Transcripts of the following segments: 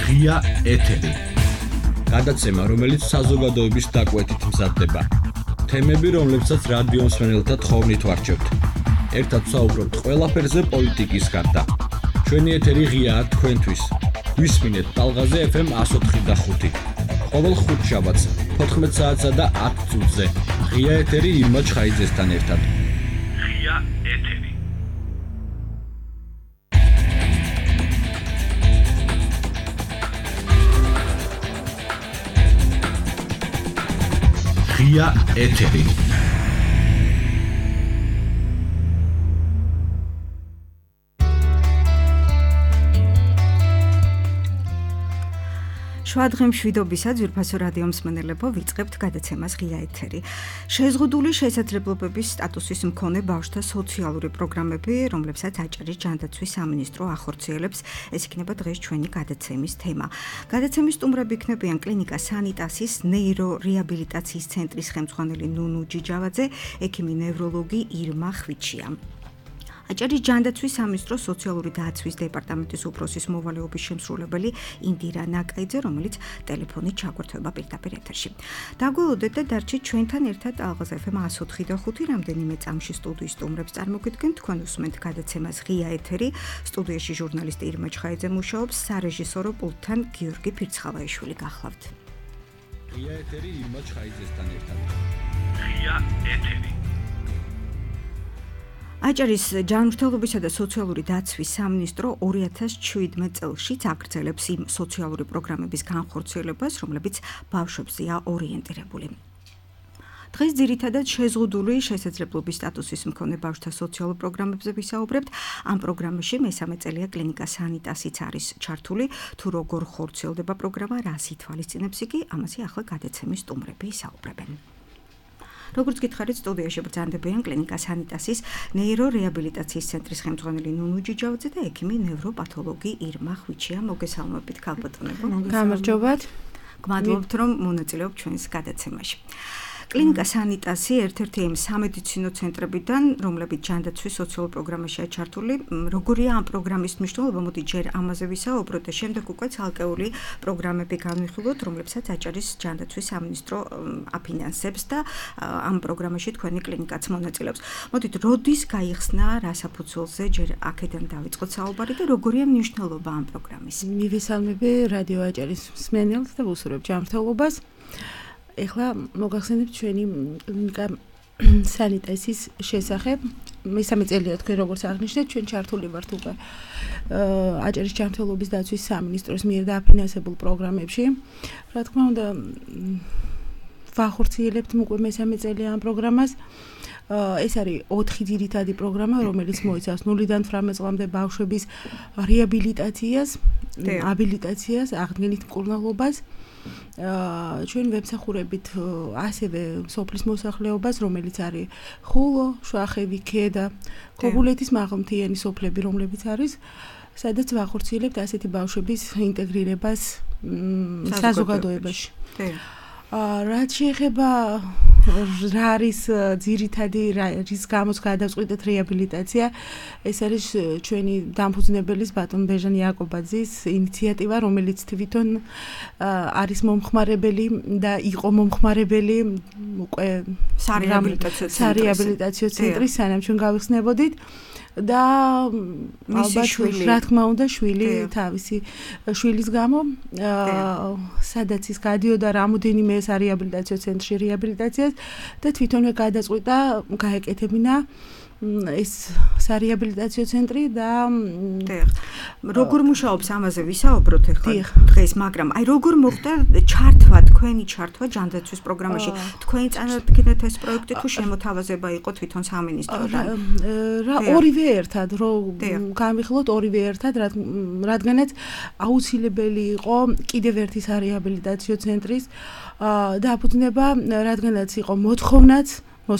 ღია ეთერი. გადაცემა, რომელიც საზოგადოების დაკვეთით მზადდება. თემები, რომლებსაც რადიო მსმენელთა თხოვნით ვარჩევთ. ერთად ვსაუბრობთ ყველაფერზე პოლიტიკის გარდა. ჩვენი ეთერი ღიაა თქვენთვის. გვისმინეთ ტალღაზე FM 104.5. ყოველ ხუთშაბათს 14 საათსა და 10 წუთზე. ღია ეთერი ირმა ჩხაიძესთან ერთად. ღია ეთერი. ღია ეთერი. შვადღე მშვიდობისა ძვირფასო რადიო მსმენელებო, ვიწყებთ გადაცემას ღია ეთერი. შეზღუდული შესაძლებლობების სტატუსის მქონე ბავშვთა სოციალური პროგრამები, რომლებსაც აჭარის ჯანდაცვის სამინისტრო ახორციელებს, ეს იქნება დღეს ჩვენი გადაცემის თემა. გადაცემის სტუმრები იქნებიან კლინიკა სანიტასის ნეირორეაბილიტაციის ცენტრის ხელმძღვანელი ნუნუ ჯიჯავაძე, ექიმი ნევროლოგი ირმა ხვიჩია. აჭარის ჯანდაცვის სამინისტროს სოციალური დაცვის დეპარტამენტის უფროსის მოვალეობის შემსრულებელი ინდირა ნაკაიძე, რომელიც ტელეფონით ჩაგვერთვება პირდაპირ ეთერში. დაგველოდეთ და დარჩით ჩვენთან ერთად ტალღაზე FM 104.5 რამდენიმე წამში სტუდიის სტუმრებს წარმოგიდგენთ. თქვენ უსმენთ გადაცემას ღია ეთერი. სტუდიაში ჟურნალისტი ირმა ჩხაიძე მუშაობს, სარეჟისორო პულტთან გიორგი ფირცხალაიშვილი გახლავთ. ღია ეთერი ირმა ჩხაიძესთან ერთად. ღია ეთერი. აჭარის ჯანმრთელობისა და სოციალური დაცვის სამინისტრო 2017 წელს აგრძელებს იმ სოციალური პროგრამების განხორციელებას, რომლებიც ბავშვებზეა ორიენტირებული. დღეს ძირითადად შეზღუდული შესაძლებლობის სტატუსის მქონე ბავშვთა სოციალურ პროგრამებზე ვისაუბრებთ. ამ პროგრამაში მესამე წელია კლინიკა სანიტასიც არის ჩართული. თუ როგორ ხორციელდება პროგრამა, რას ითვალისწინებს იგი, ამაზე ახლა გადაცემის სტუმრები ისაუბრებენ. როგორც გითხარით, სტუდიაში ბრძანდებიან კლინიკა სანიტასის ნეირორეაბილიტაციის ცენტრის ხელმძღვანელი ნუნუ ჯიჯავაძე და ექიმი ნევროპათოლოგი ირმა ხვიჩია. მოგესალმებით ქალბატონებო. გამარჯობათ. გმადლობთ, რომ მონაწილეობთ ჩვენს გადაცემაში. კლინიკა სანიტასი ერთ-ერთი იმ სამედიცინო ცენტრებიდან, რომლებიც ჯანდაცვის სოციალურ პროგრამაშია ჩართული. როგორია ამ პროგრამის მნიშვნელობა? მოდი ჯერ ამაზე ვისაუბროთ და შემდეგ უკვე ცალკეული პროგრამები განვიხილოთ, რომლებსაც აჭარის ჯანდაცვის სამინისტრო აფინანსებს და ამ პროგრამაში თქვენი კლინიკაც მონაწილეობს. მოდით, როდის გაიხსნა, რა საფუძველზე, ჯერ აქედან დავიწყოთ საუბარი და როგორია მნიშვნელობა ამ პროგრამის? მივესალმები რადიო აჭარის მსმენელს და ვუსურვებ ჯანმრთელობას. ეხლა მოგახსენებთ ჩვენი კლინიკა სანიტასის შესახებ. მესამე წელია თქვენ როგორც აღნიშნეთ, ჩვენ ჩართული ვართ უკვე აჭარის ჯანმრთელობის დაცვის სამინისტროს მიერ დააფინანსებულ პროგრამებში. რა თქმა უნდა, ვახორციელებთ უკვე მესამე წელია ამ პროგრამას. ეს არის 4 ძირითადი პროგრამა, რომელიც მოიცავს 0-დან 18 წლამდე ბავშვების რეაბილიტაციას, აბილიტაციას, აღდგენით მკურნალობას. ჩვენ ვემსახურებით ასევე სოფლის მოსახლეობას, რომელიც არის ხულო, შვახევი, ქედა, ქობულეთის მაღალმთიანი სოფლები, რომლებიც არის, სადაც ვახორციელებთ ასეთი ბავშვების ინტეგრირებას საზოგადოებაში. რაც შეეხება რა არის ძირითადი რის გამოც გადავწყვიტეთ რეაბილიტაცია, ეს არის ჩვენი დამფუძნებელის ბატონ ბეჟან იაკობაძის ინიციატივა, რომელიც თვითონ არის მომხმარებელი და იყო მომხმარებელი უკვე სარეაბილიტაციო ცენტრის, სანამ ჩვენ გავიხსნებოდით. და ალბათ რა თქმა უნდა შვილი თავისი შვილის გამო სადაც ის გადიოდა რამოდენიმე სარეაბილიტაციო ცენტრში რეაბილიტაციას და თვითონვე გადაწყვიტა გაეკეთებინა ეს სარეაბილიტაციო ცენტრი და როგორ მუშაობს ამაზე ვისაუბროთ ახლა დღეს, მაგრამ აი როგორ მოხდა თქვენი ჩართვა ჯანდაცვის პროგრამაში? თქვენი წარადგინეთ ეს პროექტი თუ შემოთავაზება იყო თვითონ სამინისტროდან? ორივე ერთად, რომ გამიხილოთ ორივე ერთად, რადგანაც აუცილებელი იყო კიდევ ერთი სარეაბილიტაციო ცენტრის დაფუძნება, რადგანაც იყო მოთხოვნაც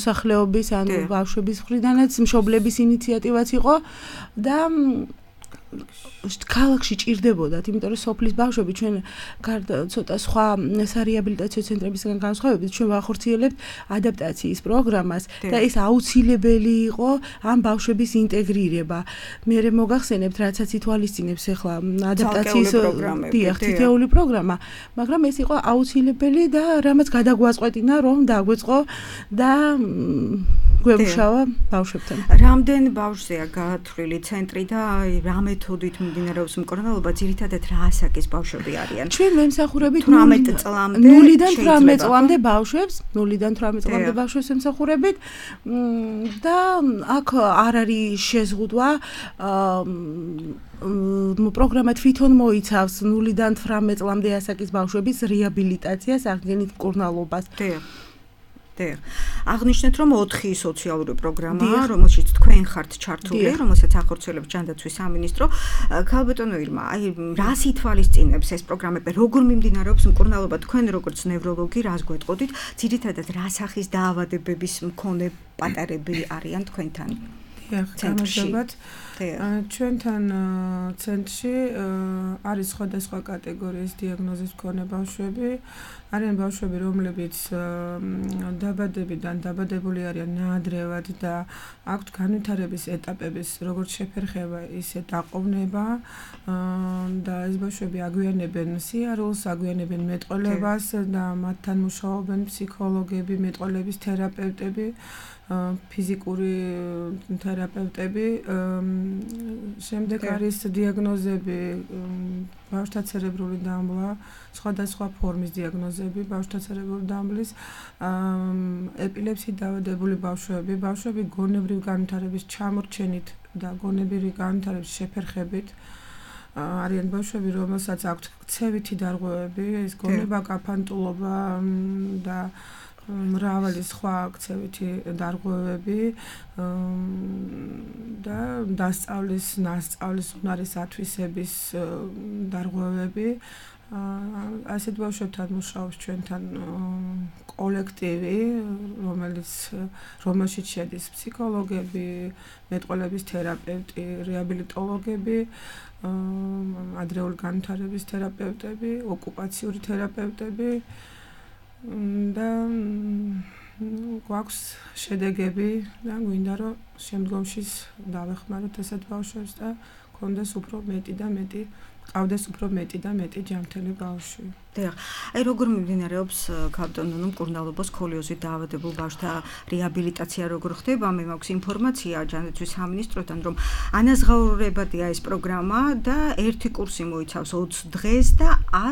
მოსახლეობის, ანუ ბავშვების მხრიდანაც, მშობლების ინიციატივაც იყო და ქალაქში ჭირდებოდათ, იმიტომ რომ სოფლის ბავშვები ჩვენ გარდა ცოტა სხვა სარეაბილიტაციო ცენტრებისგან განსხვავებით ჩვენ ვახორციელებთ ადაპტაციის პროგრამას და ეს აუცილებელი იყო ამ ბავშვების ინტეგრირება. მე მოგახსენებთ, რაცაც ითვალისწინებს ახლა ადაპტაციის თითეული პროგრამა, მაგრამ ეს იყო აუცილებელი და რამაც გადაგვაწყვეტინა რომ დაგვეწყო და გვემუშავა ბავშვებთან. რამდენ ბავშვზეა გათვლილი ცენტრი და რა მეთოდით მიმდინარეობს მკურნალობა, ძირითადად რა ასაკის ბავშვები არიან? ჩვენ ვემსახურებით 18 წლამდე 0-დან 18 წლამდე ბავშვებს, 0-დან 18 წლამდე ბავშვებს ვემსახურებით და აქ არ არის შეზღუდვა პროგრამა თვითონ მოიცავს 0-დან 18 წლამდე ასაკის ბავშვების რეაბილიტაციას აღდგენით მკურნალობას. აღნიშნეთ, რომ 4 სოციალური პროგრამაა, რომელშიც თქვენ ხართ ჩართული, რომელსაც ახორციელებს ჯანდაცვის სამინისტრო. ქალბატონო ირმა, აი რას ითვალისწინებს ეს პროგრამები? როგორ მიმდინარეობს მკურნალობა? თქვენ როგორც ნევროლოგი რას გვეტყოდით? ძირითადად რა სახის დაავადებების მქონე პატარები არიან თქვენთან? გამარჯობათ. ჩვენთან ცენტრში არის სხვადასხვა კატეგორიის დიაგნოზის მქონე ბავშვები. არიან ბავშვები, რომლებიც დაბადებიდან დაბადებული არიან ნაადრევად და აქვთ განვითარების ეტაპების როგორც შეფერხება, ისე დაყოვნება და ეს ბავშვები აგვიანებენ სიარულს, აგვიანებენ მეტყოლებას და მათთან მუშაობენ ფსიქოლოგები, მეტყოლების თერაპევტები. ფიზიკური თერაპევტები, შემდეგ არის დიაგნოზები, ბავშვთა ცერებრული დამბლა, სხვადასხვა ფორმის დიაგნოზები, ბავშვთა ცერებრული დამბლის, ეპილეფსიით დაავადებული ბავშვები, ბავშვები გონებრივი განვითარების ჩამორჩენით და გონებრივი განვითარების შეფერხებით. არიან ბავშვები, რომელსაც აქვთ ქცევითი დარღვევები, ეს გონება, კაფანტულობა და მრავალი სხვა ქცევითი დარღვევები და ნასწავლის უნარის ათვისების დარღვევები. ასეთ ბავშვებთან მუშაობს ჩვენთან კოლექტივი, რომელშიც შედის ფსიქოლოგები, მეტყოლების თერაპევტი, რეაბილიტოლოგები, ადრეული განვითარების თერაპევტები, ოკუპაციური თერაპევტები. და გვაქვს შედეგები და გვინდა რომ შემდგომში დავეხმაროთ ესეთ ბავშვებს და გქონდეს უფრო მეტი და მეტი, ყავდეს უფრო მეტი და მეტი ჯანმრთელი ბავშვი. აი როგორ მიმდინარეობს ქალბატონო მკურნალობა, სკოლიოზით დაავადებულ ბავშვთა რეაბილიტაცია როგორ ხდება? მე მაქვს ინფორმაცია ჯანდაცვის სამინისტროდან, რომ ანაზღაურებადია ეს პროგრამა და ერთი კურსი მოიცავს 20 დღეს და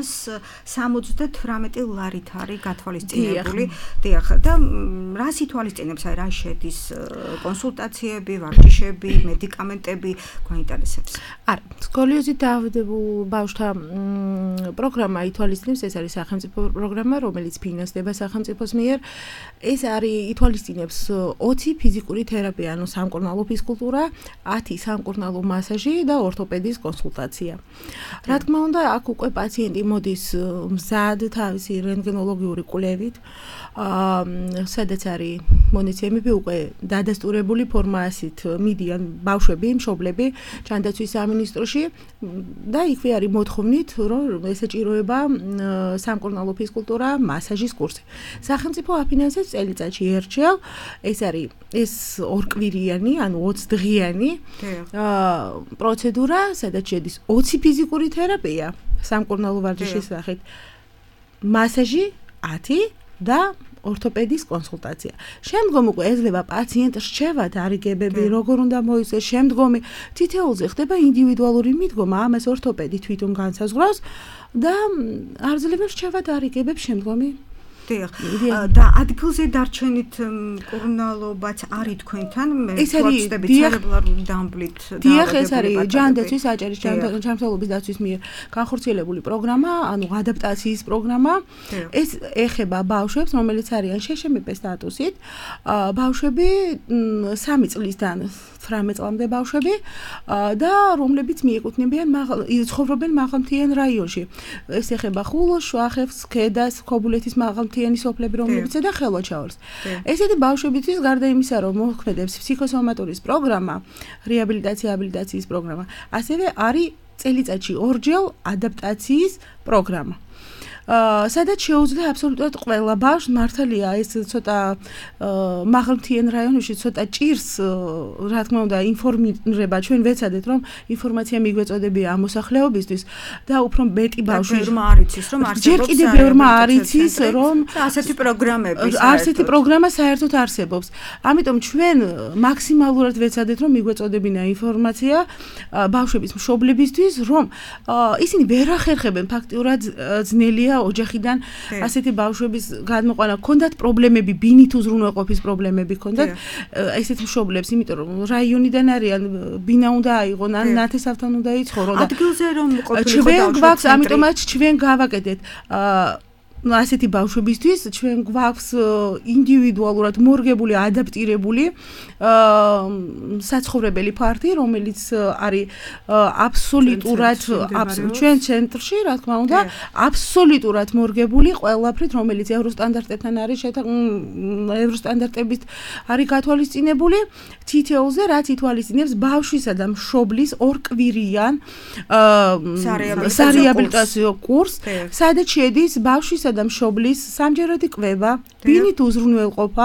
178 ლარით არის გათვალისწინებული. და რას ითვალისწინებს? აი რა შედის კონსულტაციები, ვარჯიშები, მედიკამენტები გვაინტერესებს? არა, სკოლიოზით დაავადებულ ბავშვთა პროგრამა ითვალისწინებს, ეს არის სახელმწიფო პროგრამა, რომელიც ფინანსდება სახელმწიფოს მიერ. ეს არის ითვალისწინებს 20 ფიზიკური თერაპია, ანუ სამკურნალო ფიზკულტურა, 10 სამკურნალო მასაჟი და ორთოპედის კონსულტაცია. რა თქმა უნდა, აქ უკვე პაციენტი მოდის მზად თავისი რენტგენოლოგიური კვლევით, სადაც არის მონაცემები უკვე დადასტურებული ფორმასით მიდიან ბავშვები, მშობლები ჯანდაცვის სამინისტროში და იქვე არის მოთხოვნით, რომ ესაჭიროება სამკურნალო ფიზკულტურა, მასაჟის კურსი. სახელმწიფო აფინანსებს წელიწადში ერთხელ, ეს ორკვირიანი, ანუ 20 დღიანი პროცედურა, სადაც შედის 20 ფიზიკური თერაპია, სამკურნალო ვარჯიშის სახით, მასაჟი 10 და ორთოპედის კონსულტაცია. შემდგომ უკვე ეძლევა პაციენტს რჩევა დარიგებები, როგორ უნდა მოიცეს შემდგომი თითოეულზე ხდება ინდივიდუალური მიდგომა, ამას ორთოპედი თვითონ განსაზღვრავს და არძლევენ რჩევა დარიგებებს შემდგომი. და ადგილზე დარჩენით მკურნალობაც არის თქვენთან? ეს არის ცერებრული დამბლით დაავადებული. ეს არის ჯანდაცვის აჭარის ჯანმრთელობის დაცვის მიერ განხორციელებული პროგრამა, ანუ ადაპტაციის პროგრამა. ეს ეხება ბავშვებს, რომელიც არიან შეშმპ სტატუსით. ბავშვები 3 წლისგან 18 წლამდე ბავშვები და რომლებიც მიეკუთვნებიან ცხოვრობენ მაღალმთიან რაიონში. ეს ეხება ხულოს, შვახევს, ქედას, ქობულეთის მაღალმთიანი სოფლები, რომლებიც და ხელვაჩაურს. ესეთი ბავშვებისთვის გარდა იმისა, რომ მოქმედებს ფსიქოსომატურის პროგრამა, რეაბილიტაციის პროგრამა, ასევე არის წელიწადში ორჯერ ადაპტაციის პროგრამა. სადაც შეუძლია აბსოლუტურად ყველა ბავშვს, მართალია ეს ცოტა მაღალმთიან რაიონებში ცოტა ჭირს, რა თქმა უნდა, ინფორმირება, ჩვენ ვეცადეთ, რომ ინფორმაცია მიგვეწოდებია ამ მოსახლეობისთვის და უფრო მეტი ბავშვი ბევრმა არ იცის, რომ არსებობს. ჯერ კიდევ ბევრმა არ იცის, რომ ასეთი პროგრამები ასეთი პროგრამა საერთოდ არსებობს. ამიტომ ჩვენ მაქსიმალურად ვეცადეთ, რომ მიგვეწოდებინა ინფორმაცია ბავშვების მშობლებისთვის, რომ ისინი ვერ ახერხებენ ფაქტიურად ძნელია ოჯახიდან ასეთი ბავშვების გადმოყვანა. ქონდათ პრობლემები, ბინით უზრუნველყოფის პრობლემები ქონდათ ესეთი მშობლებს, იმიტომ რომ რაიონიდან არიან, ბინა უნდა აიღონ, ან ნათესავთან უნდა იცხოვრონ და ადგილზე რომ ყოფილიყო ჩვენ გვაქვს, ამიტომაც ჩვენ გავაკეთეთ ასეთი ბავშვებისთვის ჩვენ გვაქვს ინდივიდუალურად მორგებული, ადაპტირებული საცხოვრებელი ფართი, რომელიც არის აბსოლუტურად ჩვენ ცენტრში, რა თქმა უნდა, აბსოლუტურად მორგებული ყველაფრით, რომელიც ევროსტანდარტებთან არის ევროსტანდარტებით არის გათვალისწინებული, თითოეულზე რაც ითვალისწინებს ბავშვისა და მშობლის ორკვირიან სარეაბილიტაციო კურსს, სადაც შედის ბავშვისა და მშობლის სამჯერადი კვება, ბინით უზრუნველყოფა,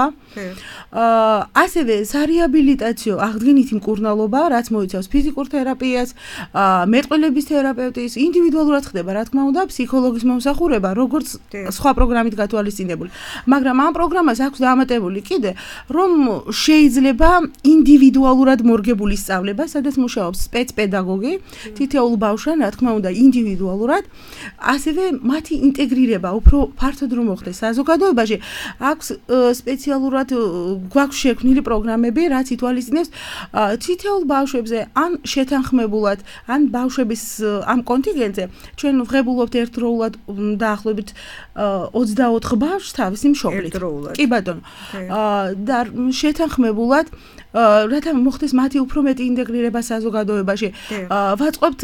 ასევე სარეაბილიტაციო აღდგენითი მკურნალობა, რაც მოიცავს ფიზიკურ თერაპიას, მეტყველების თერაპევტის, ინდივიდუალურად ხდება, რა თქმა უნდა, ფსიქოლოგის მომსახურება, როგორც სხვა პროგრამით გათვალისწინებული. მაგრამ ამ პროგრამას აქვს დამატებული კიდე, რომ შეიძლება ინდივიდუალურად მორგებული სწავლება, სადაც მუშაობს სპეცპედაგოგი, თითოეულ ბავშვთან, რა თქმა უნდა, ინდივიდუალურად, ასევე მათი ინტეგრირება უფრო ფართოდ რომ მოხდეს საზოგადოებაში, აქვს სპეციალურად გვაქვს შექმნილი პროგრამები, რაც ითვალისწინებს თითოეულ ბავშვებზე ან შეთანხმებულად, ან ბავშვების ამ კონტინგენტზე, ჩვენ ვღებულობთ ერთდროულად დაახლოებით 24 ბავშვს თავისი მშობლით. კი ბატონო. და შეთანხმებულად რათა მოხდეს მათი უფრო მეტი ინტეგრირება საზოგადოებაში. ვაწყობთ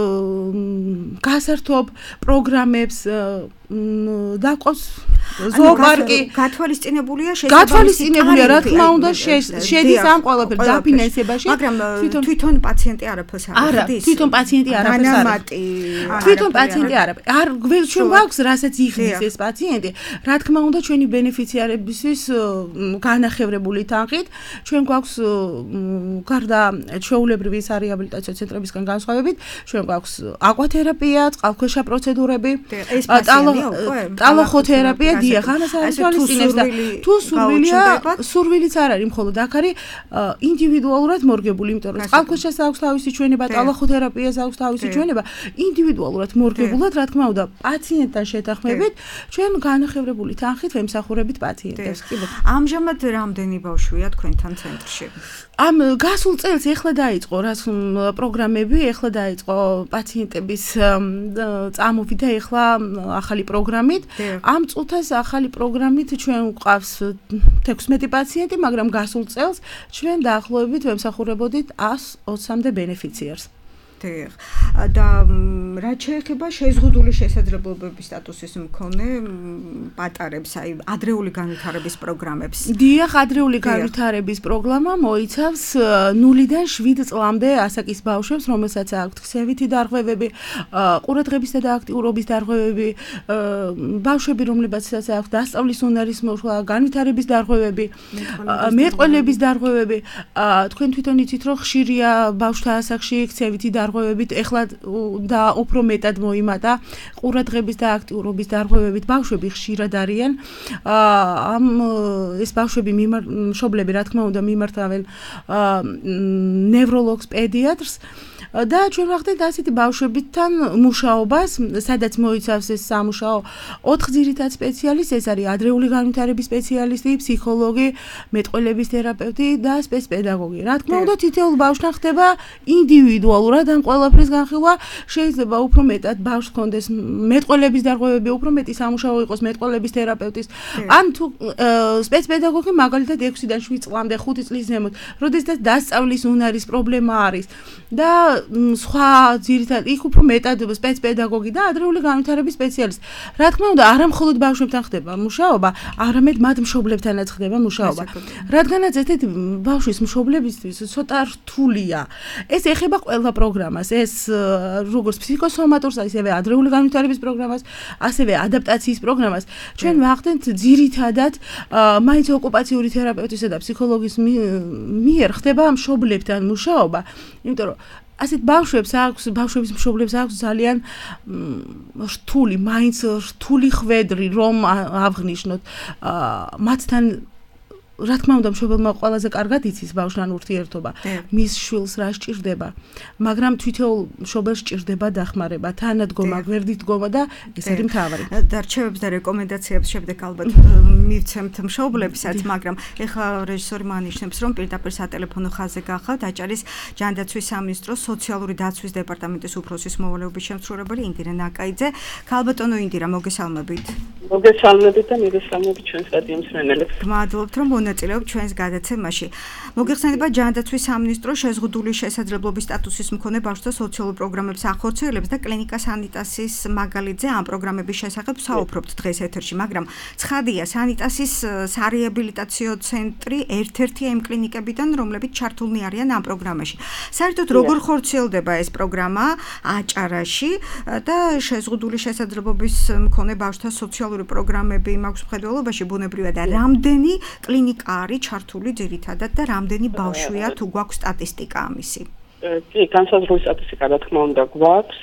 გასართობ პროგრამებს, დაყოს ზოოპარკი. გათვალისწინებულია, რა თქმა უნდა, შედის ამ ყველაფერ დაფინანსებაში, მაგრამ თვითონ პაციენტი არაფერს არ ხდის. თვითონ პაციენტი არაფერს არ ხდის. თვითონ პაციენტი არაფერს. არ ჩვენ გვაქვს რასაც იხდის ეს პაციენტი. რა თქმა უნდა, ჩვენი ბენეფიციარებისთვის განახევრებული თანხით, ჩვენ გვაქვს გარდა ჩვეულებრივი სარეაბილიტაციო ცენტრებისგან განსხვავებით, ჩვენ გვაქვს აკვათერაპია, წყალქვეშა პროცედურები, ტალოხოთერაპია, დიახ, ამას არის თვალისწინებს და თუ სურვილია, სურვილიც არ არის, მხოლოდ აქ არის ინდივიდუალურად მორგებული, იმიტომ რომ წყალქვეშას აქვს თავისი ჩვენება, ტალოხოთერაპიას აქვს თავისი ჩვენება, ინდივიდუალურად მორგებულად, რა თქმა უნდა, პაციენტთან შეთანხმებით, ჩვენ განახევრებული თანხით ვემსახურებით პაციენტებს. ამჟამად რამდენი ბავშვია თქვენთან ცენტრში? ამ გასულ წელს ეხლა დაიწყო რაც პროგრამები, ეხლა დაიწყო პაციენტების წამოვიდა და ეხლა ახალი პროგრამით. ამ წუთას ახალი პროგრამით ჩვენ გვყავს 16 პაციენტი, მაგრამ გასულ წელს ჩვენ დაახლოებით ვემსახურებოდით 120-მდე ბენეფიციარს. და რაც შეეხება შეზღუდული შესაძლებლობების სტატუსის მქონე პატარებს, აი ადრეული განვითარების პროგრამებს. დიახ, ადრეული განვითარების პროგრამა მოიცავს 0-დან 7 წლამდე ასაკის ბავშვებს, რომელსაც აქვთ ქსევითი დარღვევები, ყურადღებისა და აქტიურობის დარღვევები, ბავშვები, რომლებსაც აქვთ დასწავლის უნარის მოშლა, განვითარების დარღვევები, მეტყველების დარღვევები. თქვენ თვითონ იცით, რომ ხშირია ბავშვთა ასაკში ქსევითი დარღვევებით, ეხლა და უფრო მეტად მოიმატა ყურადღების და აქტიურობის დარღვევებით ბავშვები ხშირად არიან. ეს ბავშვები მშობლები, რა თქმა უნდა, მიმართავენ ნევროლოგს, პედიატრს. და ჩვენ ვახდენთ ასეთი ბავშვებთან მუშაობას, სადაც მოიცავს ეს სამუშაო 4 ძირითად სპეციალისტს, ეს არის ადრეული განვითარების სპეციალისტი, ფსიქოლოგი, მეტყველების თერაპევტი და სპეცპედაგოგი. რა თქმა უნდა, თითოეულ ბავშვთან ხდება ინდივიდუალურად ამ ყველაფრის განხილვა, შეიძლება უფრო მეტად ბავშვს ჰქონდეს მეტყველების დარღვევები, უფრო მეტი სამუშაო იყოს მეტყველების თერაპევტის, ან თუ სპეცპედაგოგი მაგალითად 6-დან 7 წლამდე 5 წლის ზემოთ, როდესაც დასწავლის უნარის პრობლემა არის და სხვა ძირითად იქ უფრო მეტად სპეცპედაგოგი და ადრეული განვითარების სპეციალისტი. რა თქმა უნდა, არა მხოლოდ ბავშვებთან ხდება მუშაობა, არამედ მათ მშობლებთანაც ხდება მუშაობა. რადგანაც ერთ-ერთი ბავშვის მშობლებისთვის ცოტა რთულია. ეს ეხება ყველა პროგრამას, ეს როგორც ფსიქოსომატურს, ასევე ადრეული განვითარების პროგრამას, ასევე ადაპტაციის პროგრამას. ჩვენ ვახდენთ ძირითადად მაინც ოკუპაციური თერაპევტისა და ფსიქოლოგის მიერ ხდება მშობლებთან მუშაობა, იმიტომ რომ ასეთ ბავშვების მშობლებს აქვს ძალიან რთული, მაინც რთული ხვედრი, რომ აღვნიშნოთ მათთან რა თქმა უნდა მშობელმა ყველაზე კარგად იცის ბავშვთან ურთიერთობა, მის შვილს რა სჭირდება, მაგრამ თითოეულ მშობელს სჭირდება დახმარება, თანადგომა, გვერდითდგომა და ეს არის მთავარი. დარჩევებს და რეკომენდაციებს შემდეგ ალბათ მივცემთ მშობლებსაც, მაგრამ ეხლა რეჟისორი მანიშნებს, რომ პირდაპირ სატელეფონო ხაზზე გახავთ აჭარის ჯანდაცვის სამინისტროს სოციალური დაცვის დეპარტამენტის უფროსის მოვალეობის შემსრულებელი ინდირა ნაკაიძე. ქალბატონო ინდირა, მოგესალმებით. მოგესალმებით და მიგესალმებით ჩვენს რადიო მსმენელებს. გმადლობთ, რომ მონაწილეობთ ჩვენს გადაცემაში. მოგეხსენება ჯანდაცვის სამინისტრო შეზღუდული შესაძლებლობის სტატუსის მქონე ბავშვთა სოციალურ პროგრამებს ახორციელებს და კლინიკა სანიტასის მაგალითზე ამ პროგრამების შესახებ საუბრობთ დღეს ეთერში, მაგრამ ცხადია, სანიტასის სარეაბილიტაციო ცენტრი ერთ-ერთია იმ კლინიკებიდან, რომლებიც ჩართულნი არიან ამ პროგრამაში. საერთოდ როგორ ხორციელდება ეს პროგრამა აჭარაში და შეზღუდული შესაძლებლობის მქონე ბავშვთა სოციალური პროგრამები მაქვს მხედველობაში ბუნებრივია და რამდენი კლინიკა არის ჩართული ძირითადად და რამდენი ბავშვია თუ გვაქვს სტატისტიკა ამისი? კი, განსაზღვრული სტატისტიკა რა თქმა უნდა გვაქვს.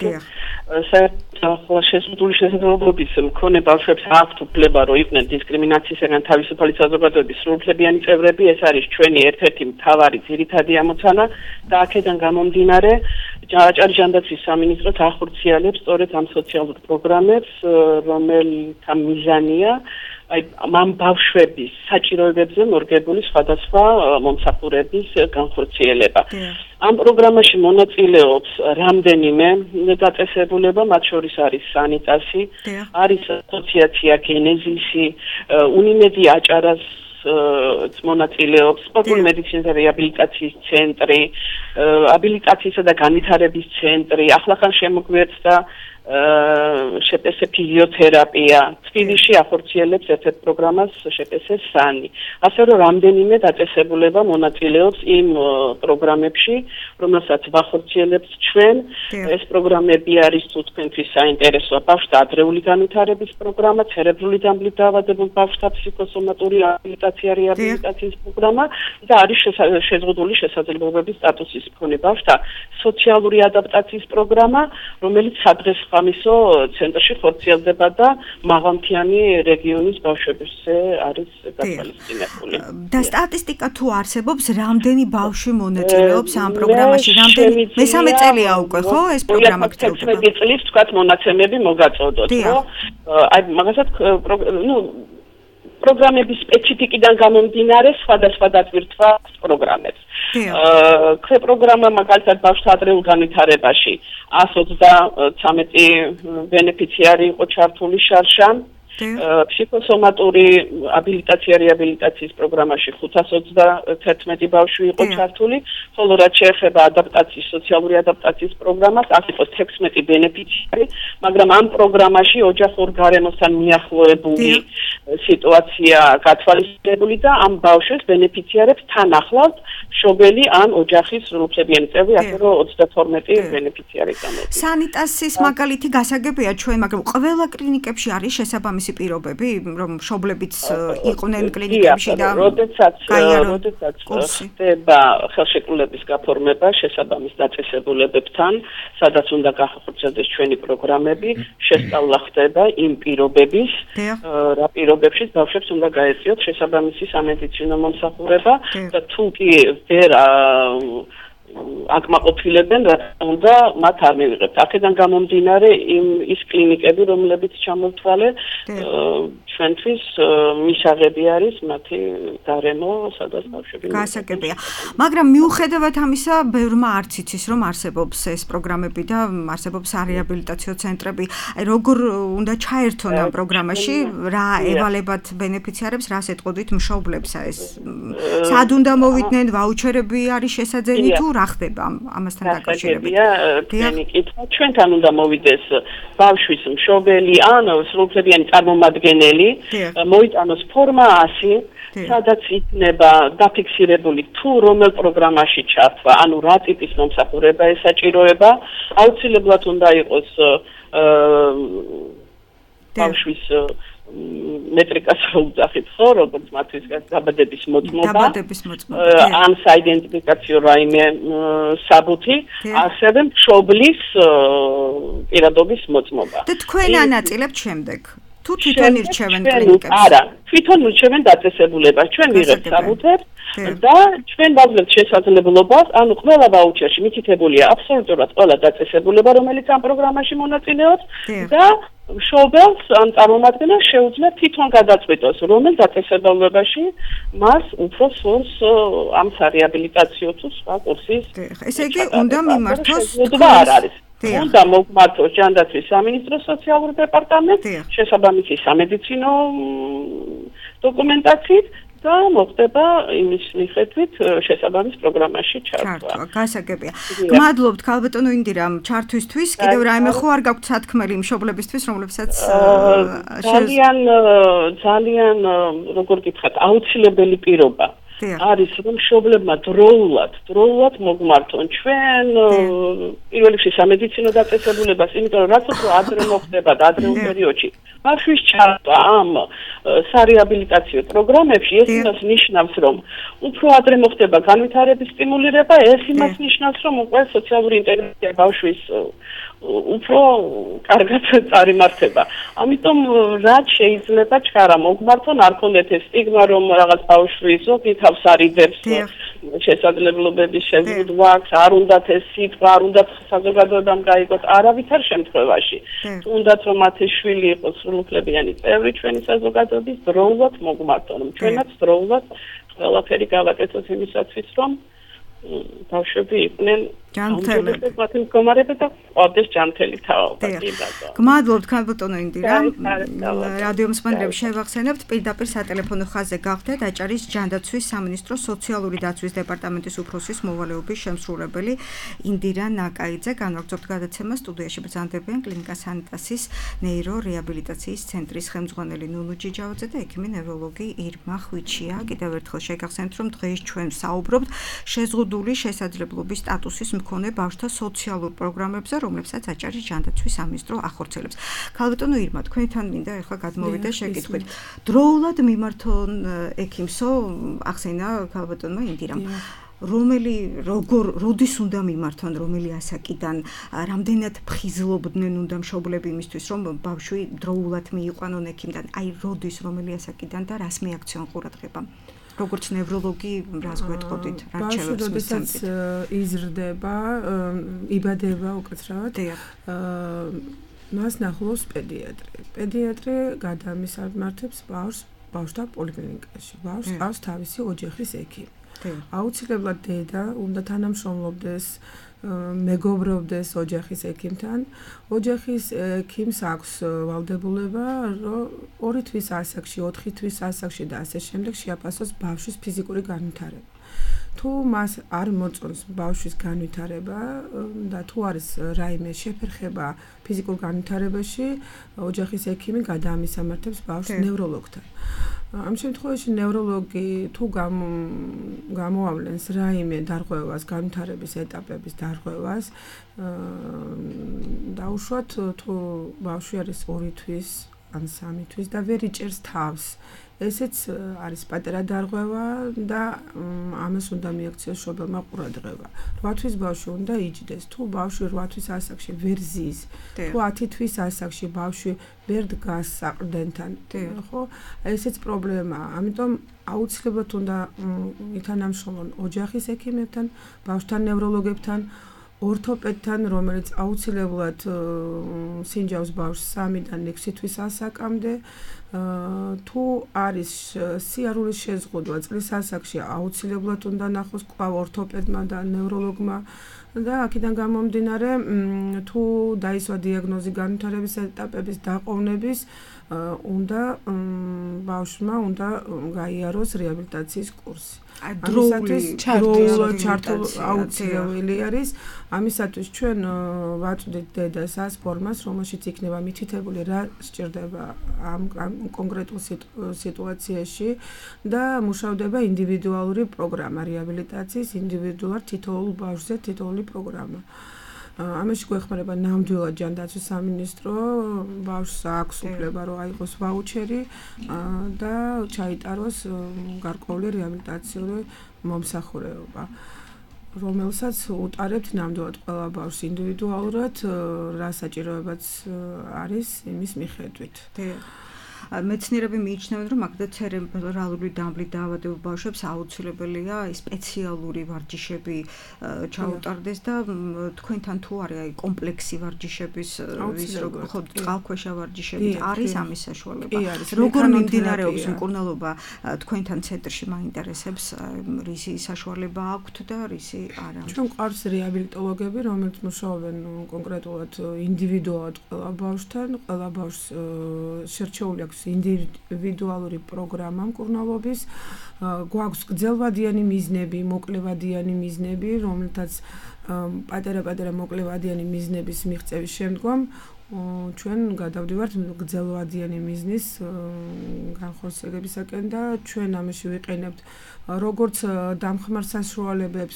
საერთოდ შეზღუდული შესაძლებლობის მქონე ბავშვებს აქვთ უფლება, რომ იყვნენ დისკრიმინაციისგან თავისუფალი საზოგადოების სრულუფლებიანი წევრები, ეს არის ჩვენი ერთ-ერთი მთავარი ძირითადი ამოცანა და აქედან გამომდინარე აჭარის ჯანდაცვის სამინისტროც ახორციელებს სწორედ ამ სოციალურ პროგრამებს, რომელთა მიზანია ამ ბავშვების საჭიროებებზე მორგებული სხვადასხვა მომსახურების განხორციელება. ამ პროგრამაში მონაწილეობს რამდენიმე დაწესებულება, მათ შორის არის სანიტასი, არის ასოციაცია გენეზისი, უნიმედი აჭარას მონაწილეობს, სპორტული მედიცინის და რეაბილიტაციის ცენტრი, აბილიტაციისა და განვითარების ცენტრი, ახლახან შემოგვიერთდა შპს ფიზიოთერაპია, თბილისში ახორციელებს ერთ-ერთ პროგრამას შპს სანი. ასე რომ რამდენიმე დაწესებულება მონაწილეობს იმ პროგრამებში, რომელსაც ვახორციელებთ ჩვენ. ეს პროგრამები არის თუ თქვენთვის საინტერესოა ბავშვთა ადრეული განვითარების პროგრამა, ცერებრული დამბლით დაავადებულ ბავშვთა ფსიქოსომატური აბილიტაცია, რეაბილიტაციის პროგრამა და არის შეზღუდული შესაძლებლობების სტატუსის მქონე ბავშვთა სოციალური ადაპტაციის პროგრამა, რომელიც სადღესხამისო ცენტრში ხორციელდება და მაღალმთიანი რეგიონის ბავშვებზე არის გათვალისწინებული. და სტატისტიკა თუ არსებობს, რამდენი ბავშვი მონაწილეობს ამ პროგრამაში, რამდენი მესამე წელია უკვე, ხო, ეს პროგრამა გრძელდება? 11 წლის თქვათ მონაცემები მოგაწოდოთ, ხო? აი მაგასაც პროგრამების სპეციფიკიდან გამომდინარე სხვადასხვა დატვირთვა პროგრამებს. პროგრამა მაგალითად ბავშვთა ადრეულ განვითარებაში 133 ბენეფიციარი იყო ჩართული შარშა. ფსიქოსომატური აბილიტაცია რეაბილიტაციის პროგრამაში 531 ბავშვი იყო ჩართული, ხოლო რაც შეეხება ადაპტაციის, სოციალური ადაპტაციის პროგრამას, აქ იყო 16 ბენეფიციარი, მაგრამ ამ პროგრამაში ოჯახურ გარემოსთან მიახლოებული სიტუაცია გათვალისწინებული და ამ ბავშვებს ბენეფიციარებს თან ახლავს მშობელი ან ოჯახის სრულუფლებიანი წევრი, ასე რომ 32 ბენეფიციარი გამოდის. სანიტასის მაგალითი გასაგებია ჩვენ, მაგრამ ყველა კლინიკებში არის შესაბამისი პირობები, რომ მშობლებიც იყვნენ კლინიკებში და როდესაც ხდება ხელშეკრულების გაფორმება შესაბამის დაწესებულებებთან, სადაც უნდა გახორციელდეს ჩვენი პროგრამები, შესწავლა ხდება იმ პირობების, რა პირობებში ბავშვებს უნდა გაეწიოთ შესაბამისი სამედიცინო მომსახურება და თუ კი ვერ აკმაყოფილებენ, რა უნდა მათ არ მივიღებთ. აქედან გამომდინარე ის კლინიკები, რომლებიც ჩამოთვალე ჩვენთვის მისაღები არის მათი გარემო, სადაც ბავშვები გასაგებია. მაგრამ მიუხედავად ამისა, ბევრმა არც იცის, რომ არსებობს ეს პროგრამები და არსებობსარეაბილიტაციო ცენტრები. აი როგორ უნდა ჩაერთონ ამ პროგრამაში, რა ევალებათ ბენეფიციარებს, რას ეტყოდით მშობლებს ეს? სად უნდა მოვიდნენ, ვაუჩერები არის შესაძლებელი თუ რა ხდება ამასთან დაკავშირებით? თქვენი კითხვა, ჩვენთან უნდა მოვიდეს ბავშვის მშობელი ან სრულუფლებიანი წარმომადგენელი, მოიტანოს ფორმა 100, სადაც იქნება დაფიქსირებული თუ რომელ პროგრამაში ჩართვა, ანუ რა ტიპის მომსახურება ესაჭიროება, აუცილებლად უნდა იყოს ბავშვის მეტრიკას ვუძახით ხო, როგორც მათთვის დაბადების მოწმობა, ან საიდენტიფიკაციო რაიმე საბუთი, ასევე მშობლის პირადობის მოწმობა. და თქვენ ანაწილებთ შემდეგ? თუ თვითონ ირჩევენ კლინიკებს? არა, თვითონ ირჩევენ დაწესებულებას. ჩვენ ვიღებთ საბუთებს და ჩვენ ვაძლევთ შესაძლებლობას, ანუ ყველა ვაუჩერში მითითებულია აბსოლუტურად ყველა დაწესებულება, რომელიც ამ პროგრამაში მონაწილეობს და მშობელს ან წარმომადგენელს შეუძლია თვითონ გადაწყვიტოს, რომელ დაწესებულებაში მას უფრო სურს ამ რეაბილიტაციო თუ სხვა კურსის. ესე იგი, უნდა მიმართოს არ არის. უნდა მოგმართოს ჯანდაცვის სამინისტროს სოციალური დეპარტამენტი, შესაბამისი სამედიცინო დოკუმენტაციით და მოხდება იმის მიხედვით შესაბამის პროგრამაში ჩართვა. გასაგებია. გმადლობთ ქალბატონო ინდირა ჩართვისთვის. კიდევ რაიმე ხო არ გაქვთ სათქმელი მშობლებისთვის, რომლებსაც ძალიან როგორ გითხრათ, აუცილებელი პირობა არის რომ მშობლებმა დროულად მოგმართონ ჩვენ პირველ რიგში სამედიცინო დაწესებულებას, იმიტომ რომ რაც უფრო ადრე მოხდება და ადრეულ პერიოდში ბავშვის ჩართვა ამ სარეაბილიტაციო პროგრამებში, ეს იმას ნიშნავს, რომ უფრო ადრე მოხდება განვითარების სტიმულირება, ეს იმას ნიშნავს, რომ უკვე სოციალური ინტეგრაცია ბავშვის უფრო კარგად წარიმართება. ამიტომ რაც შეიძლება ჩქარა მოგმართონ, არ ქონდეთ ეს სტიგმა, რომ რაღაც ბავშვი ზოგი თავს არიდებს შესაძლებლობების შეზღუდვა აქვს, არ უნდათ ეს სიტყვა, არ უნდათ საზოგადოებამ გაიგოთ არავითარ შემთხვევაში. თუნდაც რომ მათი შვილი იყოს სრულუფლებიანი წევრი ჩვენი საზოგადოების, დროულად მოგმართონ. ჩვენაც დროულად ყველაფერი გავაკეთოთ იმისათვის, რომ ბავშვები იყვნენ ჯანმრთელები. მათი მდგომარეობა და ყოფდეს ჯანმრთელი თაობა. გმადლობთ ქალბატონო ინდირა. რადიო მსმენელებს შევახსენებთ, პირდაპირ სატელეფონო ხაზზე გახდეთ აჭარის ჯანდაცვის სამინისტროს სოციალური დაცვის დეპარტამენტის უფროსის მოვალეობის შემსრულებელი ინდირა ნაკაიძე. განვაგრძობთ გადაცემა, სტუდიაში ბრძანდებიან კლინიკა სანიტასის ნეირორეაბილიტაციის ცენტრის ხელმძღვანელი ნუნუ ჯიჯაოძე და ექიმი ნევროლოგი ირმა ხვიჩია. კიდევ ერთხელ შეგახსენებთ, რომ დღეს ჩვენ საუბრობთ შეზღუდული შესაძლებლობის სტატუსის მქონე ბავშვთა სოციალურ პროგრამებზე, რომლებსაც აჭარის ჯანდაცვის სამინისტრო ახორციელებს. ქალბატონო ირმა, თქვენთან მინდა ახლა გადმოვიდე შეკითხვით. დროულად მიმართონ ექიმსო, ახსენა ქალბატონმა ინდირამ. როდის უნდა მიმართონ, რომელი ასაკიდან, რამდენად ფხიზლობდნენ უნდა მშობლები იმისთვის, რომ ბავშვი დროულად მიიყვანონ ექიმთან, აი როდის, რომელი ასაკიდან და რას მიაქციონ ყურადღება? როგორც ნევროლოგი, რას გვეტყოდით, რა რჩევებს მისცემთ? იზრდება, იბადება უკაცრავად. მას ნახულობს პედიატრი. პედიატრი გადამისამართებს ბავშვთა პოლიკლინიკაში. ბავშვს ყავს თავისი ოჯახის ექიმი. აუცილებლად დედა უნდა თანამშრომლობდეს, მეგობრობდეს ოჯახის ექიმთან. ოჯახის ექიმს აქვს ვალდებულება, რომ 2 თვის ასაკში, 4 თვის ასაკში და ასე შემდეგ შეაფასოს ბავშვის ფიზიკური განვითარება. თუ მას არ მოწონს ბავშვის განვითარება და თუ არის რაიმე შეფერხება ფიზიკურ განვითარებაში, ოჯახის ექიმი გადაამისამართებს ბავშვს ნევროლოგთან. ამ შემთხვევაში ნევროლოგი თუ გამოავლენს რაიმე დარღვევას, განვითარების ეტაპების დარღვევას, დაუშვათ თუ ბავშვი არის 2 თვის ან 3 თვის და ვერ იჭერს თავს. ესეც არის პატარა დარღვევა და ამას უნდა მიაქციოს შობელმა ყურადღება. 8 თვის ბავშვი უნდა იჯდეს. თუ ბავშვი 8 თვის ასაკში ვერ ზის, თუ 10 თვის ასაკში ბავშვი ვერ დგას საყრდენთან, ხო? ესეც პრობლემაა. ამიტომ აუცილებლად უნდა ითანამშრომლონ ოჯახის ექიმებთან, ბავშვთან ნევროლოგებთან, ორთოპედთან, რომელიც აუცილებლად სინჯავს ბავშვს 3-დან 6 თვის ასაკამდე. თუ არის სიარულის შეზღუდვა წლის ასაკში, აუცილებლად უნდა ნახოს კვლავ ორთოპედმა და ნევროლოგმა და აქედან გამომდინარე, თუ დაისვა დიაგნოზი განვითარების ეტაპების დაყოვნების, უნდა ბავშვმა უნდა გაიაროს რეაბილიტაციის კურსი. ამისათვის ჩართული აუცილებელი არის. ამისათვის ჩვენ ვაწვდით დედას ას ფორმას, რომელშიც იქნება მითითებული რა სჭირდება ამ კონკრეტულ სიტუაციაში და მუშავდება ინდივიდუალური პროგრამა რეაბილიტაციის, ინდივიდუალურ თითოეულ ბავშვზე თითოეული პროგრამა. ამაში გვეხმარება ნამდვილად ჯანდაცვის სამინისტრო, ბავშვს აქვს უფლება რომ აიღოს ვაუჩერი და ჩაიტაროს გარკვეული რეაბილიტაციური მომსახურება, რომელსაც უტარებთ ნამდვილად ყველა ბავშვს ინდივიდუალურად, რა საჭიროებაც არის იმის მიხედვით. მეცნიერები მიიჩნევენ, რომ აქ და ცერებრალური დამბლით დაავადებულ ბავშვებს აუცილებელია სპეციალური ვარჯიშები ჩაუტარდეს და თქვენთან თუ არის კომპლექსი ვარჯიშების, ხო, წყალქვეშა ვარჯიშები, არის ამის საშუალება. როგორ მიმდინარეობს მკურნალობა თქვენთან ცენტრში მაინტერესებს, რისი საშუალება აქვთ და რისი არა? ჩვენ გვყავს რეაბილიტოლოგები, რომელიც მუშაობენ კონკრეტულად ინდივიდუალურად ყველა ბავშვთან, ყველა ბავშვს შერჩეული აქვს ინდივიდუალური პროგრამა მკურნალობის, გვაქვს გრძელვადიანი მიზნები, მოკლევადიანი მიზნები, რომელთაც პატარა-პატარა მოკლევადიანი მიზნების მიღწევის შემდგომ ჩვენ გადავდივართ გრძელვადიანი მიზნის განხორციელებისაკენ და ჩვენ ამაში ვიყენებთ როგორც დამხმარ საშუალებებს,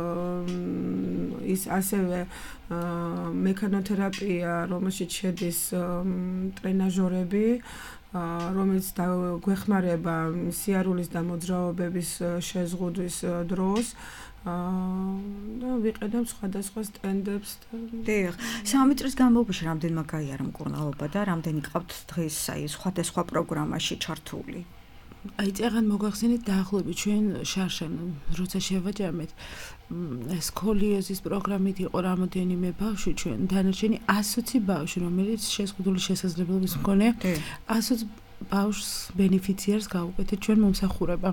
ის ასევე მექანოთერაპია, რომელშიც შედის ტრენაჟორები, რომელიც გვეხმარება სიარულის და მოძრაობების შეზღუდვის დროს და ვიყენებთ სხვადასხვა სტენდებს. დიახ, 3 წლის განმავლობაში რამდენმა გაიარა მკურნალობა და რამდენი ყავთ დღეს აი სხვადასხვა პროგრამაში ჩართული? აი წეგან მოგახსენეთ დაახლოებით ჩვენ შარშან როცა შევაჯამეთ სკოლიოზის პროგრამით იყო რამოდენიმე ბავშვი, ჩვენ დანარჩენი 120 ბავშვი, რომელიც შეზღუდული შესაძლებლობის მქონე, 120 ბავშვს ბენეფიციარს გავუკეთეთ ჩვენ მომსახურება.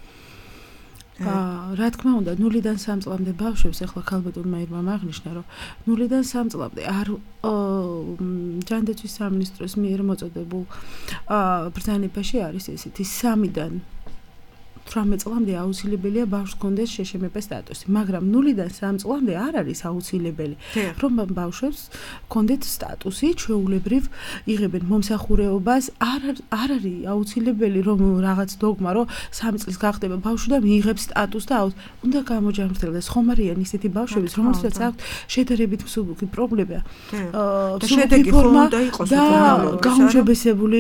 რა თქმა უნდა, 0-დან 3 წლამდე ბავშვებს ახლა ქალბატონმა ერმა აღნიშნა, რომ 0-დან 3 წლამდე არ ჯანდაცვის სამინისტროს მიერ მოწოდებულ ბრძანებაში არის ესეთი 3-დან 18 წლამდე აუცილებელია ბავშვს კონდეს შეშემება სტატუსი, მაგრამ 0-დან 3 წლამდე არ არის აუცილებელი, რომ ბავშვებს კონდეთ სტატუსი, ჩვეულებრივ იღებენ მომსახურეობას, არ არის აუცილებელი, რომ რაღაც დოგმა, რომ 3 წლის გახდება ბავშვი და მიიღებს სტატუსს და უნდა გამოჯამრთელდეს. ხომ არიან ისეთი ბავშვები, რომელთაც აქვს შედარებით მსუბუქი პრობლემა და შედეგი ხომ უნდა იყოს და გაუმჯობესებული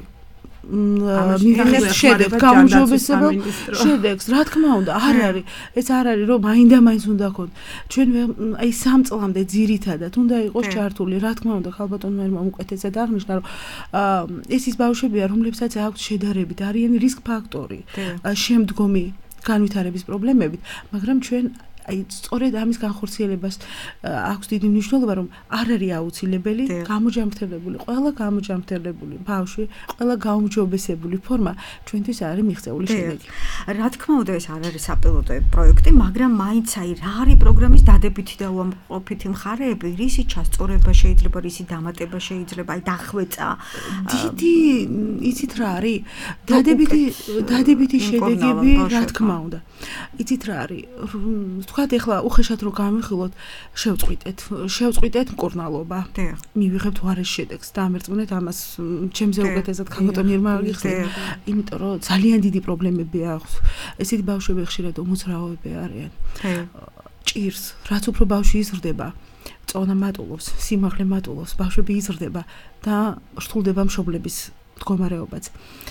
მიღებს შედეგს, გაუმჯობესებელ შედეგს, რა თქმა უნდა, არ არის. ეს არ არის, რომ მაინდა-მაინც უნდა ქონდეს. ჩვენ აი 3 წლამდე ძირითადად უნდა იყოს ჩართული, რა თქმა უნდა, ქალბატონმა ერმა უკეთესად აღნიშნა, რომ ეს ის ბავშვებია, რომლებსაც აქვს შედარებით არიან რისკ ფაქტორი, შემდგომი განვითარების პრობლემებით, მაგრამ ჩვენ აი სწორედ ამის განხორციელებას აქვს დიდი მნიშვნელობა, რომ არ არის აუცილებელი გამოჯამრთელებული, ყველა გამოჯამრთელებული ბავშვი, ყველა გაუმჯობესებული ფორმა ჩვენთვის არის მიღწეული შედეგი. რა თქმა უნდა, ეს არ არის საპილოტო პროექტი, მაგრამ მაინც აი რა არის პროგრამის დადებითი და უამყოფითი მხარეები, რისი ჩასწორება შეიძლება, რისი დამატება შეიძლება, აი დახვეწა. დიდი იცით რა არის? დადებითი შედეგები, რა თქმა უნდა. იცით რა არის? ვთქვათ, ეხლა უხეშად რო გამიხილოთ, შევწყვიტეთ მკურნალობა. მივიღებთ უარეს შედეგს და ამერწმუნეთ ამას ჩემზე უკეთესად ქალბატონი ერმა აღიხსნა. იმიტომ რომ ძალიან დიდი პრობლემები აქვს. ესეთი ბავშვები ხშირად უმოძრაობები არიან. ჭირს, რაც უფრო ბავშვი იზრდება, წონა მატულობს, სიმაღლე მატულობს, ბავშვები იზრდება და რთულდება მშობლების მდგომარეობაც.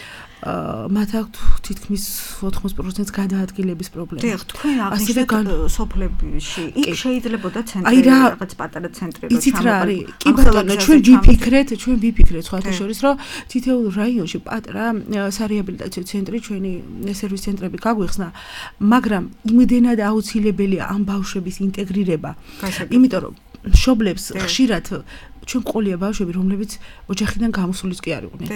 მათ აქვთ თითქმის 80% გადაადგილების პრობლემა. დიახ, თქვენ აღნიშნეთ სოფლებში. იქ შეიძლებოდა ცენტრი, რაღაც პატარა ცენტრი რო იცით რა არის? კი ბატონო, ჩვენ ვიფიქრეთ სხვათა შორის, რომ თითოეულ რაიონში პატარა სარეაბილიტაციო ცენტრი, ჩვენი სერვის ცენტრები გაგვიხსნა, მაგრამ იმდენად აუცილებელია ამ ბავშვების ინტეგრირება. იმიტომ რომ მშობლებს ხშირად ჩვენ ყოლია ბავშვები, რომლებიც ოჯახიდან გამოსულიც კი არ იყვნენ.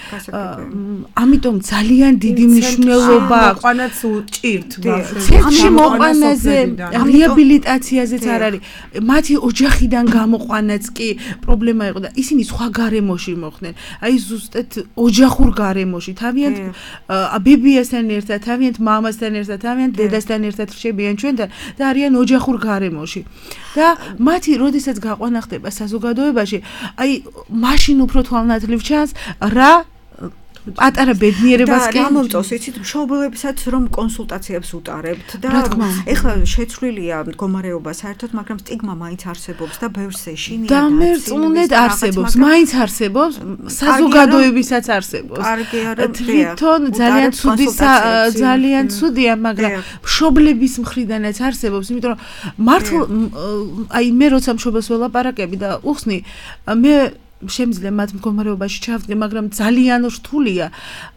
ამიტომ ძალიან დიდი მნიშვნელობა ყვანაც უჭირთ ბავშვებს. ცენტრში მოყვანაზე, რეაბილიტაციაზეც არ არის. მათი ოჯახიდან გამოყვანაც კი პრობლემა იყო და ისინი სხვა გარემოში მოხდნენ. აი ზუსტად ოჯახურ გარემოში, თავიანთ ბებიასთან ერთად, თავიანთ მამასთან ერთად, თავიანთ დედასთან ერთად რჩებიან ჩვენთან და არიან ოჯახურ გარემოში. და მათი როდესაც გაყვანა ხდება საზოგადოებაში, აი მაშინ უფრო თვალნათლივ ჩანს რა პატარა ბედნიერებას კი ამომწოს, იცით, მშობლებსაც რომ კონსულტაციებს უტარებთ და ეხლა შეცვლილია მდგომარეობა საერთოდ, მაგრამ სტიგმა მაინც არსებობს და ბევრს ეშინია და მერწმუნედ არსებობს, მაინც არსებობს, საზოგადოებისაც არსებობს. კარგი არა, თვითონ ძალიან ცუდია, მაგრამ მშობლების მხრიდანაც არსებობს, იმიტომ რომ მართლა აი მე როცა მშობელს ველაპარაკები და უხსნი, მე შემიძლია მათ მდგომარეობაში ჩავდგე, მაგრამ ძალიან რთულია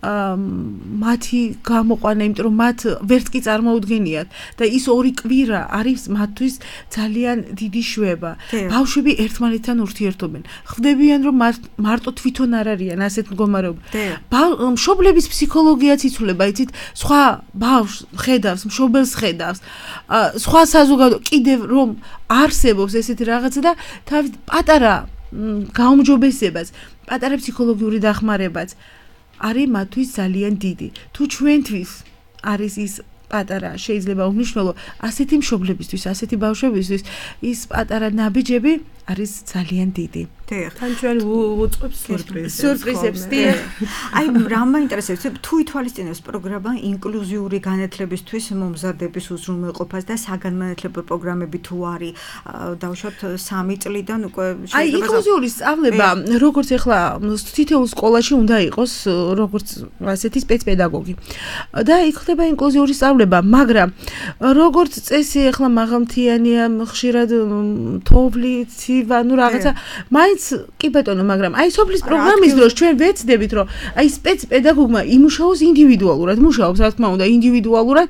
მათი გამოყვანა, იმიტომ რომ მათ ვერც კი წარმოუდგენიათ და ის 2 კვირა არის მათთვის ძალიან დიდი შვება. ბავშვები ერთმანეთთან ურთიერთობენ. ხვდებიან რომ მარტო თვითონ არ არიან ასეთ მდგომარეობა. მშობლების ფსიქოლოგიაც იცვლება, იცით, სხვა ბავშვს ხედავს, მშობელს ხედავს, სხვა საზოგადო კიდევ რომ არსებობს ესეთი რაღაცა და თავის პატარა გაუმჯობესებას, პატარა ფსიქოლოგიური დახმარებაც არის მათთვის ძალიან დიდი. თუ ჩვენთვის არის ის პატარა, შეიძლება უმნიშვნელო ასეთი მშობლებისთვის, ასეთი ბავშვებისთვის ის პატარა ნაბიჯები არის ძალიან დიდი. თან ჩვენ უწყობს სურპრიზებს. აი რა მაინტერესებს, თუ ითვალისწინებს პროგრამა ინკლუზიური განათლებისთვის მომზადების უზრუნველყოფას და საგანმანათლებლო პროგრამები თუ არის, დავუშვათ 3 წლიდან უკვე აი ინკლუზიური სწავლება, როგორც ახლა თითოეულ სკოლაში უნდა იყოს როგორც ასეთი სპეცპედაგოგი. და იქ ხდება ინკლუზიური სწავლება, მაგრამ როგორც წესი ახლა მაღალმთიანია, ხშირად თოვლი, ცივა, ნუ რაღაცა მაინც კი ბატონო, მაგრამ აი სოფლის პროგრამის დროს ჩვენ ვეცდებით, რომ აი სპეცპედაგოგმა იმუშაოს ინდივიდუალურად, მუშაობს რა თქმა უნდა ინდივიდუალურად,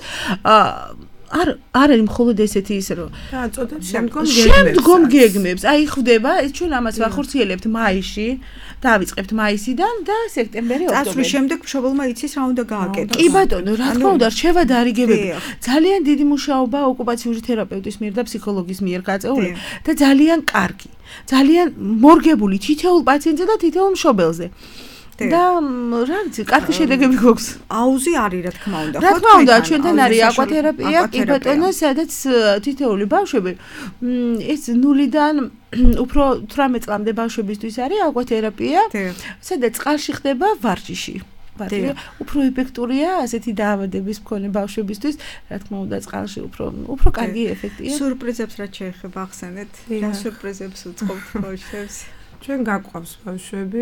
არ არის მხოლოდ ესეთი ის რომ და წოდებს შემდგომ გეგმებს. აი ხვდება, ჩვენ ამას ვახორციელებთ მაისში, დავიწყებთ მაისიდან და სექტემბერი, ოქტომბერი. წასვლის შემდეგ მშობელმა იცის რა უნდა გააკეთოს. კი ბატონო, რა თქმა უნდა, რჩება დარიგებები. ძალიან დიდი მუშაობა ოკუპაციური თერაპევტის მიერ და ფსიქოლოგის მიერ გაწეული და ძალიან კარგი. ძალიან მორგებული თითოეულ პაციენტზე და თითოეულ მშობელზე. და რა ვიცი, კარგი შედეგები გვაქვს. აუზი არის, რა თქმა უნდა. რა თქმა უნდა, ჩვენთან არის აკვათერაპია, კი ბატონო, სადაც თითოეული ბავშვები ეს 0-დან უფრო 18 წლამდე ბავშვებისთვის არის აკვათერაპია, სადაც წყალში ხდება ვარჯიში. უფრო ეფექტურია ასეთი დაავადების მქონე ბავშვებისთვის, რა თქმა უნდა, წყალში უფრო კარგი ეფექტია. სურპრიზებს რაც შეეხება ახსენეთ, რა სურპრიზებს უწყობთ ბავშვებს? ჩვენ გაყვავს ბავშვები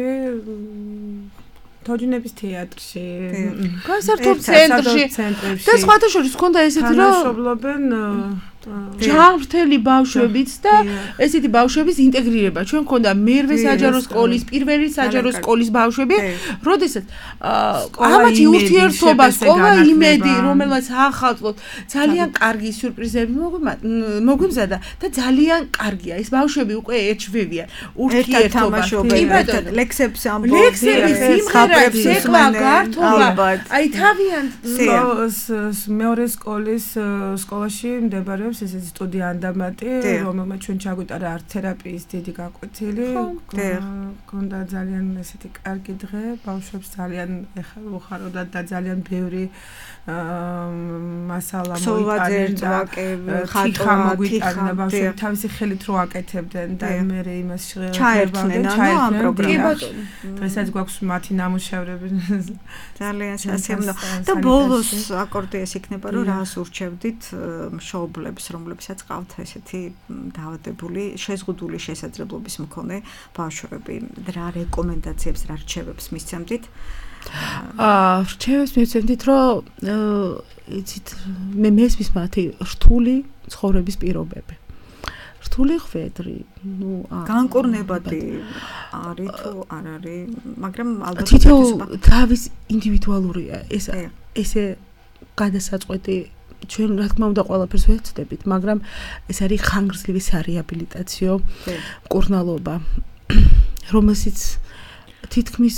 თოჯინების თეატრში, კონცერტულ ცენტრში და სხვათა შორის ჰქონდა ესეთი რომ თანამშრომლობენ ჯანმრთელი ბავშვებიც და ესეთი ბავშვების ინტეგრირება. ჩვენ ჰქონდა მერვე საჯარო სკოლის, პირველი საჯარო სკოლის ბავშვები, როდესაც ამათი ურთიერთობა, სკოლა იმედი, რომელსაც ახალწლოთ, ძალიან კარგი სიურპრიზები მოგვიმზადა და ძალიან კარგია. ეს ბავშვები უკვე ერთშვებიან, ურთიერთობა. ლექსებს ამბობენ, სიმღერებს, ეკლა, გართობა. აი თავიანთ მეორე სკოლაში მდებარეობს ესეთი სტუდია ანდამატი, რომელმაც ჩვენ ჩაგვიტარა არტ თერაპიის დიდი გაკვეთილი. გქონდა ძალიან ესეთი კარგი დღე, ბავშვებს ძალიან ეხარობდა და ძალიან ბევრი მასალა მოიტანენ და ხატვა მოგვიტანა ბავშვები თავისი ხელით რო აკეთებდნენ და მე იმას ჩაერთნენ ამ პროგრამაში. დღესაც გვაქვს მათი ნამუშევრები. ძალიან სასიამოვნო. და ბოლოს აკორდი ეს იქნება, რომ რას ურჩევდით მშობლებს, ბავშვებს, რომლებსაც ყავთ ესეთი დაავადებული, შეზღუდული შესაძლებლობის მქონე ბავშვები, რა რეკომენდაციებს, რა რჩევებს მისცემდით? რჩევებს მისცემდით, რომ იცით, მე მესმის მათი რთული ცხოვრების პირობები. რთული ხვედრი, განკურნებადი არის თუ არ არის, მაგრამ ალბათ თითოეულ თავის ინდივიდუალურია ესე გადასაწყვეტი ჩვენ რა თქმა უნდა ყველაფერს ვეცდებით, მაგრამ ეს არის ხანგრძლივი სარეაბილიტაციო მკურნალობა, რომელშიც თითქმის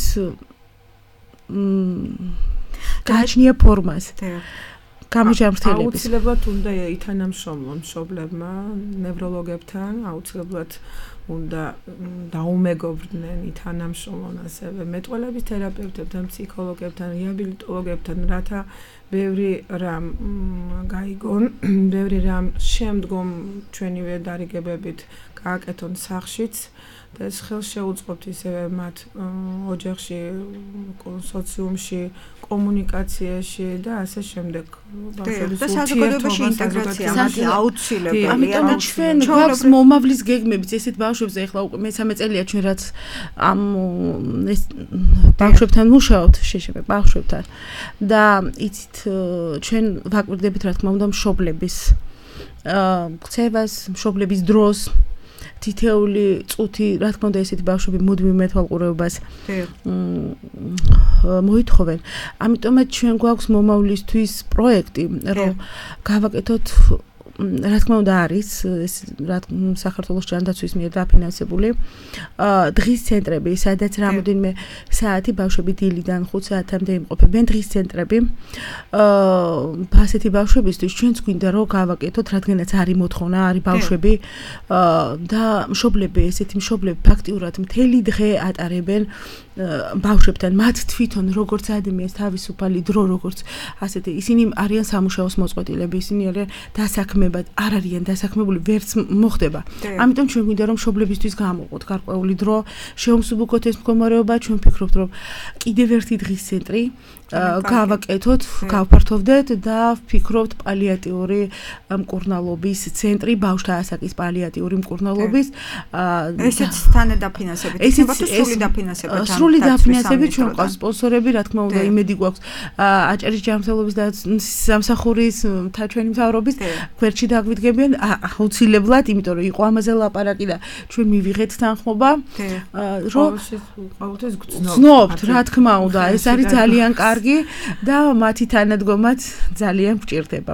გააჩნია ფორმას. გამოჯამრთელების. აუცილებლად უნდა ითანამშრომლონ მშობლებმა, ნევროლოგებთან, აუცილებლად უნდა დაუმეგობრდნენ, ითანამშრომლონ ასევე მეტყველების თერაპევტებთან, ფსიქოლოგებთან, რეაბილიტოლოგებთან, რათა ბევრი რამ გაიგონ, ბევრი რამ შემდგომ ჩვენივე დარიგებებით გააკეთონ სახლშიც და ეს ხელს შეუწყობთ ისევე მათ ოჯახში, სოციუმში, კომუნიკაციაში და ასე შემდეგ. და საზოგადოებაში ინტეგრაცია მათი აუცილებელია. ამიტომ ჩვენ გვაქვს მომავლის გეგმებიც ესეთ ბავშვებზე, ახლა უკვე მე-13 წელია ჩვენ რაც ამ ეს ბავშვებთან მუშაობთ, შეშებე ბავშვებთან და იცით ჩვენ ვაკვირდებით რა თქმა უნდა მშობლების ქცევას, მშობლების დროს თითეული წუთი, რა თქმა უნდა, ესეთი ბავშვები მუდმივ მეთვალყურეობას მოითხოვენ. ამიტომაც ჩვენ გვაქვს მომავლისთვის პროექტი, რომ გავაკეთოთ, რა თქმა უნდა, არის ეს საქართველოს ჯანდაცვის მიერ დაფინანსებული დღის ცენტრები, სადაც რამოდენიმე საათი ბავშვები დილიდან 5 საათამდე იმყოფებიან დღის ცენტრები. ასეთი ბავშვებისთვის ჩვენც გვინდა რომ გავაკეთოთ, რადგანაც არის მოთხოვნა, არის ბავშვები და მშობლები, ესეთი მშობლები ფაქტიურად მთელი დღე ატარებენ ბავშვებთან, მათ თვითონ როგორც ადამიანს თავისუფალი დრო, როგორც ასეთი, ისინი არიან სამუშაოს მოწყვეტილები, ისინი არიან დასაქმებად, არ არიან დასაქმებული, ვერც მოხდება. ამიტომ ჩვენ გვინდა რომ მშობლებისთვის გამოვყოთ გარკვეული დრო, შევსუბუქოთ ეს მდგომარეობა, ჩვენ ვფიქრობთ რომ კიდევ ერთი დღის ცენტრი გავაკეთოთ, გავფართოვდეთ და ვფიქრობთ პალიატიური მკურნალობის ცენტრი, ბავშვთა ასაკის პალიატიური მკურნალობის ესეც თანადაფინანსებით, სრული დაფინანსება. სრული დაფინანსებით ჩვენ ყავს სპონსორები, რა თქმა უნდა, იმედი გვაქვს აჭარის ჯანმრთელობის და სამსახურის ჩვენი მთავრობის გვერდში დაგვიდგებიან აუცილებლად, იმიტომ რომ იყო ამაზე ლაპარაკი და ჩვენ მივიღეთ თანხმობა, რომ ყოველთვის გძნობთ, რა თქმა უნდა, ეს არის ძალიან კარგი და მათი თანადგომაც ძალიან გვჭირდება.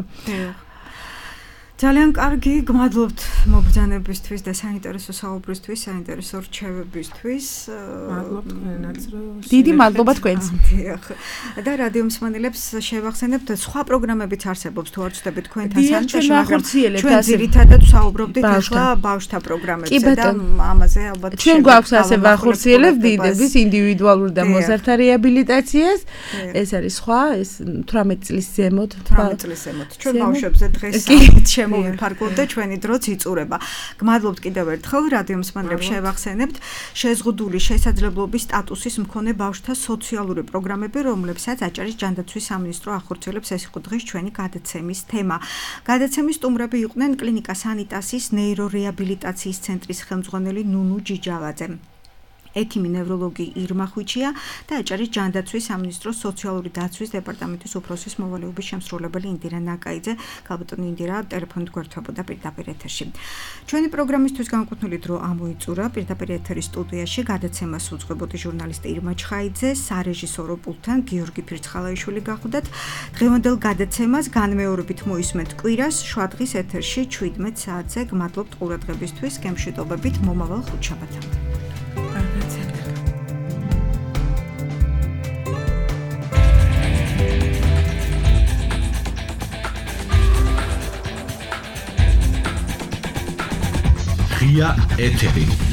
ძალიან კარგი, გმადლობთ მობრძანებისთვის და საინტერესო საუბრისთვის, საინტერესო რჩევებისთვის. მადლობთ თქვენაც, რომ დიდი მადლობა თქვენს. და რადიო მსმენელებს შევახსენებთ, სხვა პროგრამებიც არსებობს, თუ არ ვწდებით თქვენთან საერთოდ, ჩვენ ძირითადად ვსაუბრობდით ახლა ბავშვთა პროგრამებზე და ამაზე ალბათ ჩვენ გვაქვს ასე ვახორციელებთ დიდების ინდივიდუალურ და მოზარდთა რეაბილიტაციას. ეს არის სხვა, ეს 18 წლის ზემოთ. 18 წლის ზემოთ. ჩვენ ბავშვებზე დღეს მოვიფარგლოთ და ჩვენი დროც იწურება. გმადლობთ კიდევ ერთხელ რადიო მსმენელებს შევახსენებთ შეზღუდული შესაძლებლობის სტატუსის მქონე ბავშვთა სოციალური პროგრამები, რომლებსაც აჭარის ჯანდაცვის სამინისტრო ახორციელებს. ეს იყო დღეს ჩვენი გადაცემის თემა. გადაცემის სტუმრები იყვნენ კლინიკა სანიტასის ნეირორეაბილიტაციის ცენტრის ხელმძღვანელი ნუნუ ჯიჯავაძე, ექიმი ნევროლოგი ირმა ხვიჩია და აჭარის ჯანდაცვის სამინისტროს სოციალური დაცვის დეპარტამენტის უფროსის მოვალეობის შემსრულებელი ინდირა ნაკაიძე. ქალბატონი ინდირა ტელეფონით გვერდთვებოდა პირდაპირ ეთერში. ჩვენი პროგრამისთვის განკუთვნილი დრო ამოიწურა. პირდაპირ ეთერის სტუდიაში გადაცემას უძღვებოდი ჟურნალისტი ირმა ჩხაიძე, სარეჟისორო პულტთან გიორგი ფირცხალაიშვილი გახლდათ. დღევანდელ გადაცემას განმეორებით მოისმენთ კვირას შვადღის ეთერში 17 საათზე. გმადლობთ ყურადღებისთვის, გემშვიდობებით, მომავალ ხუთშაბათამდე. ღია ეთერი